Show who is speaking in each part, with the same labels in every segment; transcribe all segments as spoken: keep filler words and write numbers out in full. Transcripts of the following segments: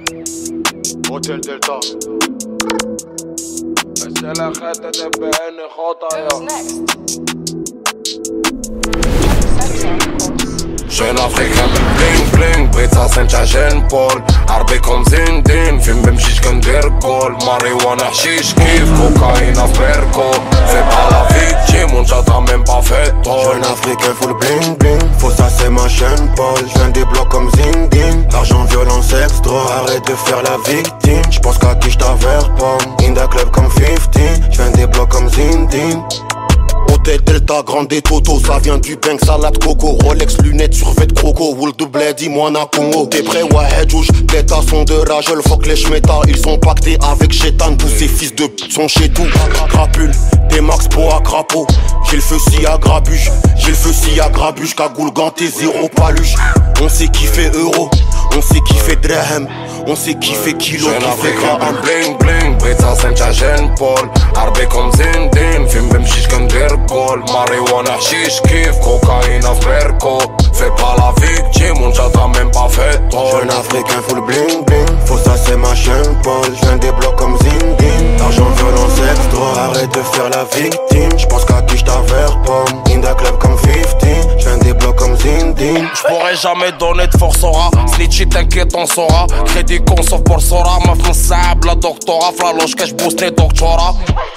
Speaker 1: Hotel Delta. السلة خاتة تبعني خطايا. Jeune africain بالبلينغ بلينغ بغيت اسنت عشان بول عربيكم زندين فين بمشيش كندير كول ماريوانا حشيش كيف كوكاينا في بيركو في با لا فيكتيم ونجاتا ميم با فيتو.
Speaker 2: Jeune africain full bling bling, faut ça c'est ma chaîne Paul. J'viens des blocs comme Zindin, l'argent, violence, sexe, drogue. Arrête de faire la victime, j'pense qu'à qui j't'avère pomme. Inda club comme cinquante, j'viens des blocs comme Zindin. Hotel Delta, grande et Toto, ça vient du bang, salade coco. Rolex, lunettes, survêt croco, wool de bled, dis-moi na Congo. T'es prêt, ouais, jouge, tête à son de rage, le fuck les schmeta. Ils sont pactés avec Chétan, tous ces fils de p sont chez tout. Crapule, P-Max, po à crapaud. J'ai le feu si à grabuche, j'ai le feu si à grabuche. Cagoule ganté, zéro paluche. On sait qui fait euro, on sait qui fait dirham, on sait qui fait kilo,
Speaker 1: Jeune
Speaker 2: qui fait
Speaker 1: africain
Speaker 2: gramme.
Speaker 1: بلينغ بلينغ بغيت اسنت عشان بول عربيكم زندين فين بمشيش كندير كول ماريوانا حشيش كيف كوكاينا في بيركو في با لا فيكتيم ونجاتا ميم با فيتو.
Speaker 2: Jeune africain full bling bling, faut ça c'est ma chaîne Paul. J'viens des blocs comme Zindin, l'argent, violence, sexe, drogue. Arrête de faire la victime, j'pense qu'à qui j't'avère pomme. Inda club comme cinquante, j'viens des blocs comme Zindin.
Speaker 1: J'pourrais jamais donner de force au rat. Snitchy t'inquiète on saura. Crédit con sauf pour Sora. Ma fin sable la doctorat. Flaloche que j'booste les doctorats.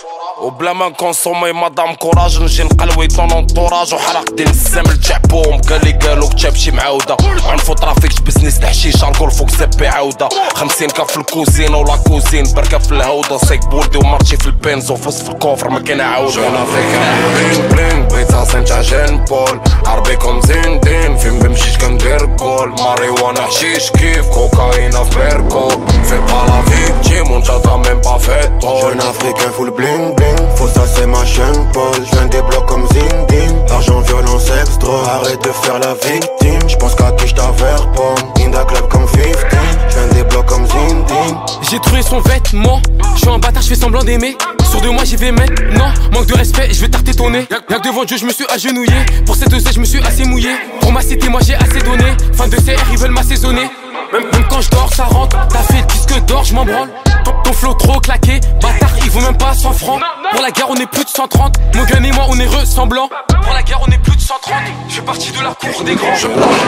Speaker 1: وبلا ما نكونسومي مدام كوراج نجي نقلوي طون انطوراج وحرق دين السم لجعبوهم قال لي قالو كتاب شي معاودة عنفو ترافيك بزنس الحشيش الكول فوق زبي عاودة خمسين كاف في الكوزين ولا كوزين بركة في الهودة سيك بولدي ومرتي في البنز وفص في الكوفر ما كاين عاودة. جون افريكان بلينغ بلينغ بغيت اسنت عشان بول عربيكم زندين فين بمشيش كندير كول ماريوانا حشيش كيف كوكاينا في بيركو في با لا فيكتيم ونجاتا ميم با فيتو.
Speaker 2: Jeune africain full bling bling, faut ça c'est ma chaîne Paul. J'viens des blocs comme Zindin, argent, violence, sexe, drogue. Arrête de faire la victime, j'pense qu'à qui j't'avère pomme. Inda club comme cinquante, j'viens des blocs comme Zindin.
Speaker 3: J'ai trouvé son vêtement, j'suis un bâtard, j'fais semblant d'aimer. Sur de moi j'y vais mettre, non, manque de respect, j'vais tarter ton nez. Y'a que devant Dieu j'me suis agenouillé, pour cette oseille j'me suis assez mouillé. Pour ma cité moi j'ai assez donné, fin de C R ils veulent m'assaisonner. Même, même quand je dors ça rentre, t'as fait le disque d'or, j'm'en branle. Ton, ton flow trop claqué, bâtard il vaut même pas cent francs. Pour la guerre on est plus de cent trente, mon gun et moi on est ressemblants. Pour la guerre on est plus de cent trente, j'fais partie de la cour des grands.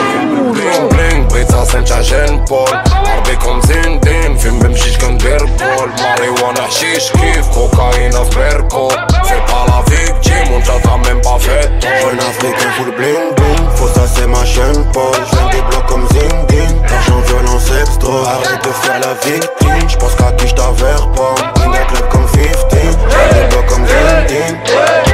Speaker 1: بلينغ بلينغ بغيت اسنت عشان بول عربيكم زندين فين بمشيش كندير كول ماريوانا حشيش كيف كوكاينا في بيركو في با لا فيكتيم ونجاتا ميم با فيتو.
Speaker 2: Jeune africain full bling bling, faut ça c'est ma chaîne Paul. J'viens des blocs comme Zindin, l'argent, violence, sexe, drogue. Arrête de faire la victime, j'pense qu'à qui j't'avère pomme. Inda club comme cinquante, j'viens des blocs comme Zindin.